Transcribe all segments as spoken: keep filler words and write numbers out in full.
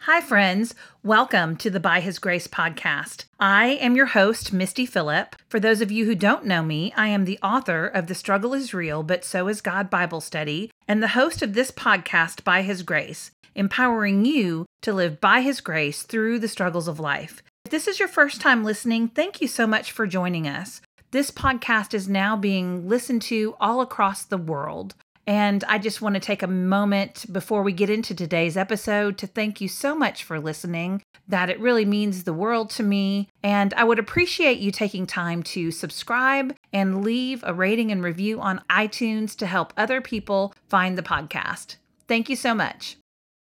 Hi, friends. Welcome to the By His Grace podcast. I am your host, Misty Phillip. For those of you who don't know me, I am the author of The Struggle is Real, but So is God Bible Study, and the host of this podcast, By His Grace, empowering you to live by His grace through the struggles of life. If this is your first time listening, thank you so much for joining us. This podcast is now being listened to all across the world. And I just want to take a moment before we get into today's episode to thank you so much for listening, that it really means the world to me. And I would appreciate you taking time to subscribe and leave a rating and review on iTunes to help other people find the podcast. Thank you so much.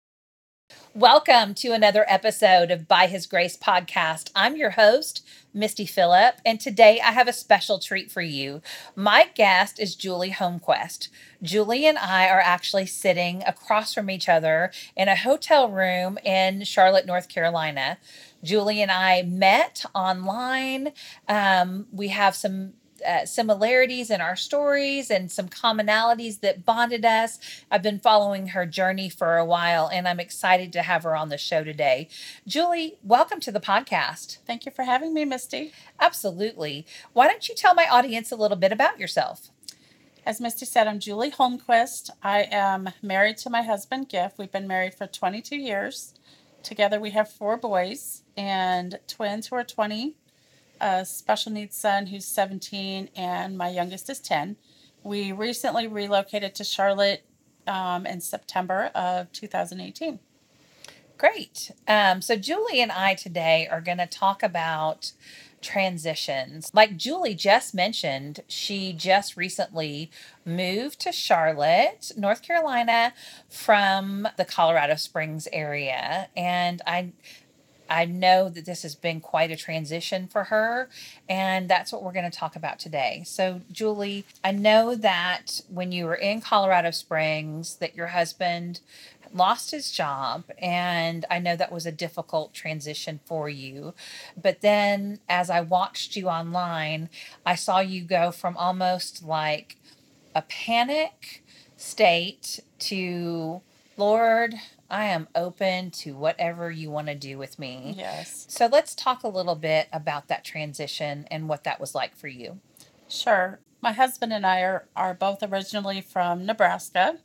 Welcome to another episode of By His Grace podcast. I'm your host, Misty Phillip, and today I have a special treat for you. My guest is Julie Holmquist. Julie and I are actually sitting across from each other in a hotel room in Charlotte, North Carolina. Julie and I met online. Um, we have some Uh, similarities in our stories and some commonalities that bonded us. I've been following her journey for a while, and I'm excited to have her on the show today. Julie, welcome to the podcast. Thank you for having me, Misty. Absolutely. Why don't you tell my audience a little bit about yourself? As Misty said, I'm Julie Holmquist. I am married to my husband, Giff. We've been married for twenty-two years. Together we have four boys and twins who are twenty. A special needs son who's seventeen, and my youngest is ten. We recently relocated to Charlotte um, in September of two thousand eighteen. Great. Um, so Julie and I today are going to talk about transitions. Like Julie just mentioned, she just recently moved to Charlotte, North Carolina from the Colorado Springs area. And I I know that this has been quite a transition for her, and that's what we're going to talk about today. So, Julie, I know that when you were in Colorado Springs, that your husband lost his job, and I know that was a difficult transition for you. But then as I watched you online, I saw you go from almost like a panic state to, Lord, I am open to whatever you want to do with me. Yes. So let's talk a little bit about that transition and what that was like for you. Sure. My husband and I are, are both originally from Nebraska,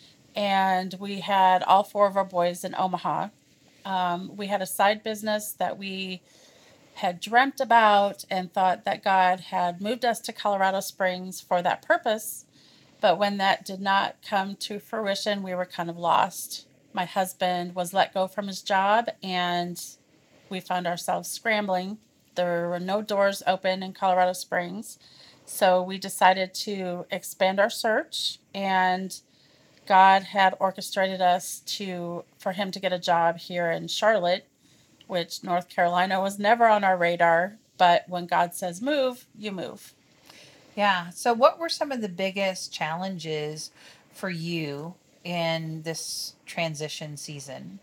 and we had all four of our boys in Omaha. Um, we had a side business that we had dreamt about and thought that God had moved us to Colorado Springs for that purpose. But when that did not come to fruition, we were kind of lost. My husband was let go from his job, and we found ourselves scrambling. There were no doors open in Colorado Springs. So we decided to expand our search, and God had orchestrated us to for him to get a job here in Charlotte, which North Carolina was never on our radar. But when God says move, you move. Yeah. So what were some of the biggest challenges for you in this transition season?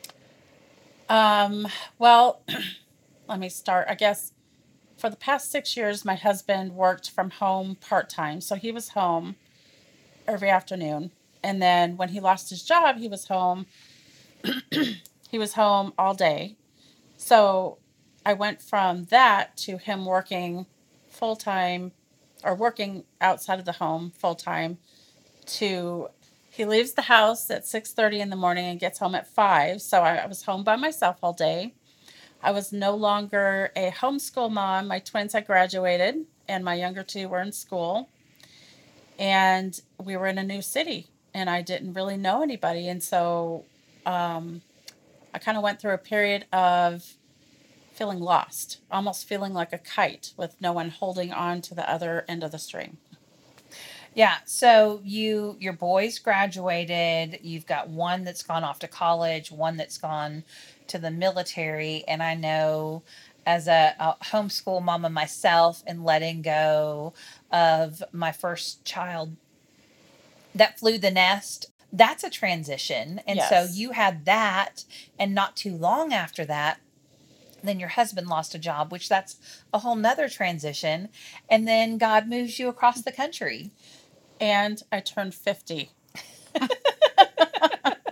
Um, well, let me start. I guess for the past six years, my husband worked from home part-time. So he was home every afternoon. And then when he lost his job, he was home. he was home all day. So I went from that to him working full-time or working outside of the home full-time to he leaves the house at six thirty in the morning and gets home at five. So I, I was home by myself all day. I was no longer a homeschool mom. My twins had graduated, and my younger two were in school. And we were in a new city, and I didn't really know anybody. And so um, I kind of went through a period of feeling lost, almost feeling like a kite with no one holding on to the other end of the string. Yeah, so you your boys graduated, you've got one that's gone off to college, one that's gone to the military, and I know as a, a homeschool mama myself and letting go of my first child that flew the nest, that's a transition. And Yes. so you had that, and not too long after that, then your husband lost a job, which that's a whole nother transition. And then God moves you across the country. And I turned fifty. So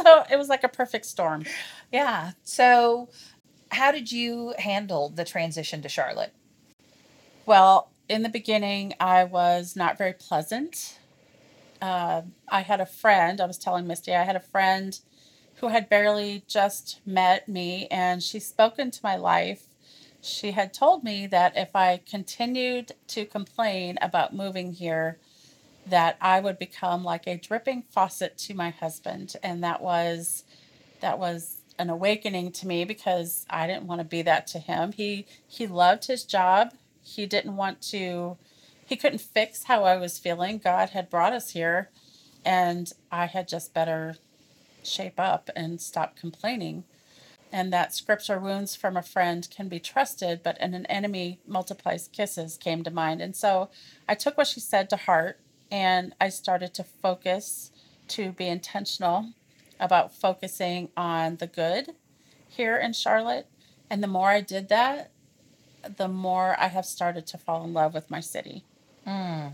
So it was like a perfect storm. Yeah. So, how did you handle the transition to Charlotte? Well, in the beginning, I was not very pleasant. Uh, I had a friend, I was telling Misty, I had a friend who had barely just met me, and she spoke into my life. She had told me that if I continued to complain about moving here, that I would become like a dripping faucet to my husband. And that was that was an awakening to me because I didn't want to be that to him. He he loved his job. He didn't want to he couldn't fix how I was feeling. God had brought us here, and I had just better shape up and stop complaining. And that scripture, wounds from a friend can be trusted, but an enemy multiplies kisses, came to mind. And so I took what she said to heart, and I started to focus, to be intentional about focusing on the good here in Charlotte. And the more I did that, the more I have started to fall in love with my city. Mm.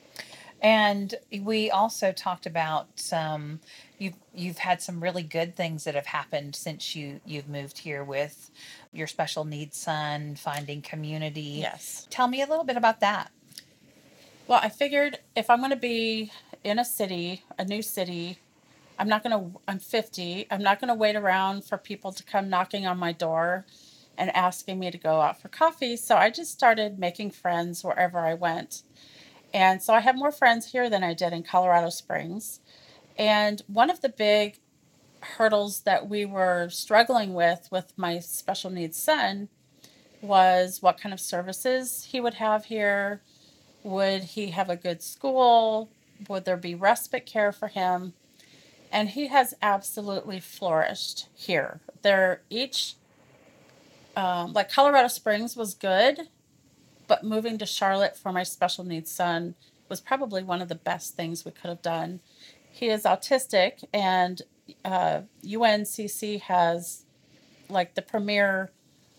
And we also talked about some you've you've had some really good things that have happened since you you've moved here with your special needs son, finding community. Yes. Tell me a little bit about that. Well, I figured if I'm going to be in a city, a new city, I'm not going to, I'm fifty. I'm not going to wait around for people to come knocking on my door and asking me to go out for coffee. So I just started making friends wherever I went. And so I have more friends here than I did in Colorado Springs. And one of the big hurdles that we were struggling with with my special needs son was what kind of services he would have here. Would he have a good school? Would there be respite care for him? And he has absolutely flourished here. They're each, um, like Colorado Springs was good, but moving to Charlotte for my special needs son was probably one of the best things we could have done. He is autistic, and uh, U N C C has like the premier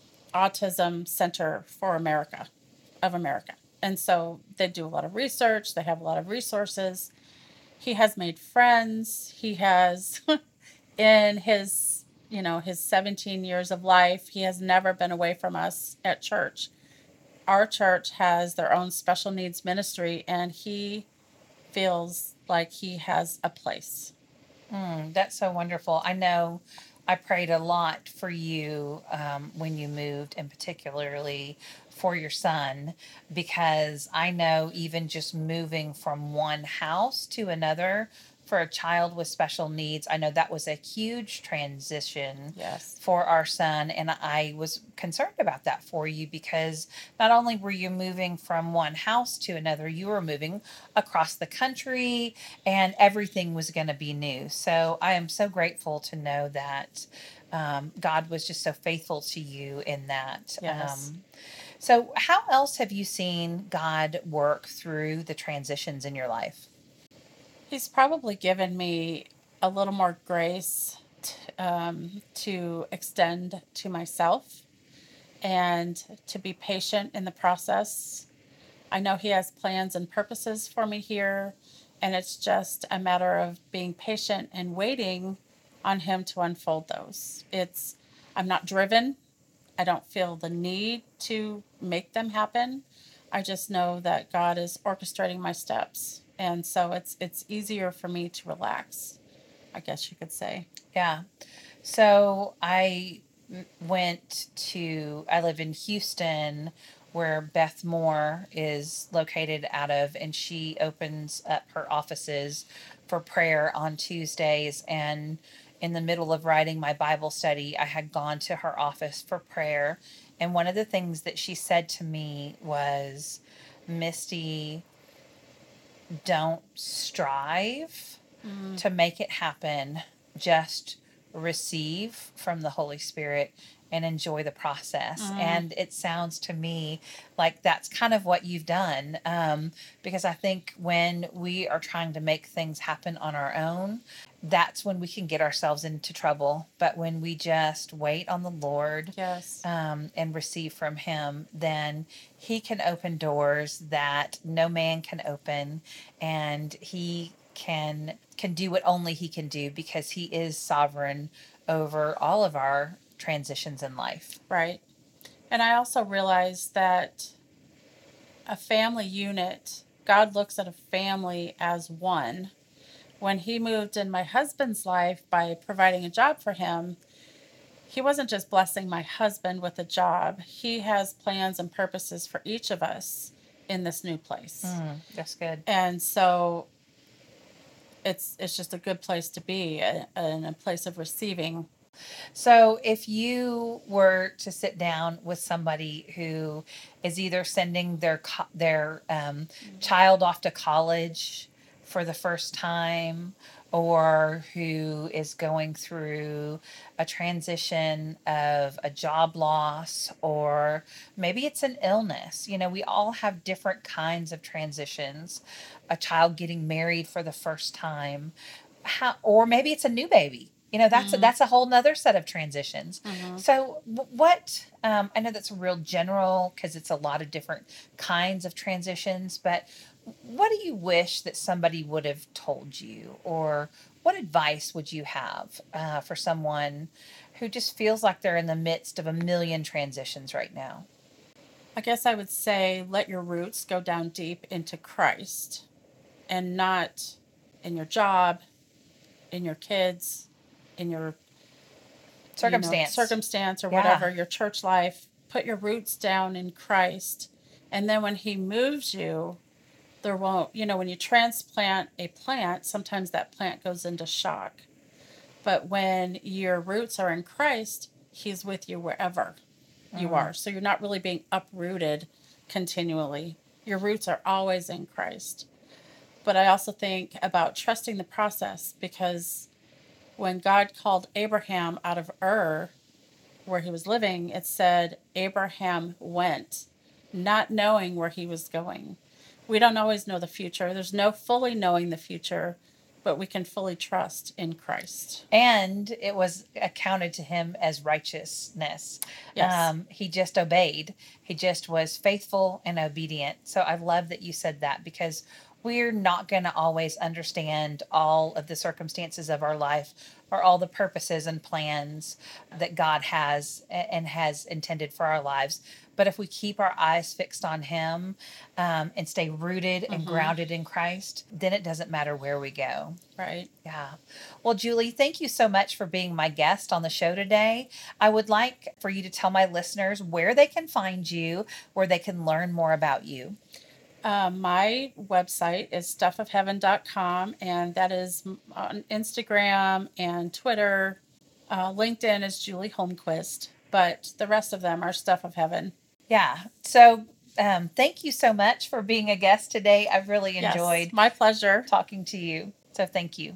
autism center for America, of America. And so they do a lot of research, they have a lot of resources. He has made friends. He has, in his, you know, his seventeen years of life, he has never been away from us at church. Our church has their own special needs ministry, and he feels like he has a place. Mm, that's so wonderful. I know I prayed a lot for you um, when you moved, and particularly for your son, because I know even just moving from one house to another for a child with special needs, I know that was a huge transition Yes. for our son. And I was concerned about that for you because not only were you moving from one house to another, you were moving across the country and everything was going to be new. So I am so grateful to know that um, God was just so faithful to you in that. Yes. Um, so, how else have you seen God work through the transitions in your life? He's probably given me a little more grace t- um, to extend to myself and to be patient in the process. I know He has plans and purposes for me here, and it's just a matter of being patient and waiting on Him to unfold those. It's, I'm not driven. I don't feel the need to make them happen. I just know that God is orchestrating my steps. And so it's it's easier for me to relax, I guess you could say. Yeah. So I m- went to, I live in Houston, where Beth Moore is located out of, and she opens up her offices for prayer on Tuesdays. And in the middle of writing my Bible study, I had gone to her office for prayer. And one of the things that she said to me was, Misty, don't strive Mm, to make it happen. Just receive from the Holy Spirit and enjoy the process. mm, And it sounds to me like that's kind of what you've done. Um, because I think when we are trying to make things happen on our own, that's when we can get ourselves into trouble. But when we just wait on the Lord yes. um, and receive from Him, then He can open doors that no man can open. And He can can do what only he can do, because he is sovereign over all of our transitions in life. Right. And I also realized that a family unit, God looks at a family as one. When he moved in my husband's life by providing a job for him, he wasn't just blessing my husband with a job. He has plans and purposes for each of us in this new place. Mm, that's good. And so it's it's just a good place to be, a, and a place of receiving. So, if you were to sit down with somebody who is either sending their co- their um, child off to college for the first time, or who is going through a transition of a job loss, or maybe it's an illness. You know, we all have different kinds of transitions. A child getting married for the first time, how, or maybe it's a new baby. You know, that's a, Mm-hmm. that's a whole nother set of transitions. Mm-hmm. So, wh- what um, I know that's real general because it's a lot of different kinds of transitions. But what do you wish that somebody would have told you, or what advice would you have uh, for someone who just feels like they're in the midst of a million transitions right now? I guess I would say let your roots go down deep into Christ, and not in your job, in your kids, in your you know Circumstance. circumstance, or Yeah. whatever, your church life. Put your roots down in Christ, and then when he moves you, there won't, you know, when you transplant a plant, sometimes that plant goes into shock. But when your roots are in Christ, he's with you wherever you Mm. are. So you're not really being uprooted continually. Your roots are always in Christ. But I also think about trusting the process, because when God called Abraham out of Ur, where he was living, it said Abraham went, not knowing where he was going. We don't always know the future. There's no fully knowing the future, but we can fully trust in Christ. And it was accounted to him as righteousness. Yes. Um, he just obeyed. He just was faithful and obedient. So I love that you said that, because we're not going to always understand all of the circumstances of our life, or all the purposes and plans that God has a- and has intended for our lives. But if we keep our eyes fixed on Him, um, and stay rooted and Mhm. grounded in Christ, then it doesn't matter where we go. Right. Yeah. Well, Julie, thank you so much for being my guest on the show today. I would like for you to tell my listeners where they can find you, where they can learn more about you. Uh, my website is stuff of heaven dot com, and that is m- on Instagram and Twitter. Uh, LinkedIn is Julie Holmquist, but the rest of them are Stuff of Heaven. Yeah. So, um, thank you so much for being a guest today. I've really enjoyed Yes, my pleasure. talking to you. So, thank you.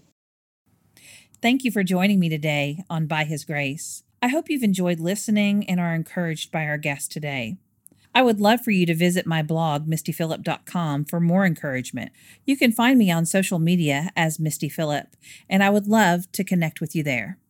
Thank you for joining me today on By His Grace. I hope you've enjoyed listening and are encouraged by our guest today. I would love for you to visit my blog, misty phillip dot com, for more encouragement. You can find me on social media as Misty Phillip, and I would love to connect with you there.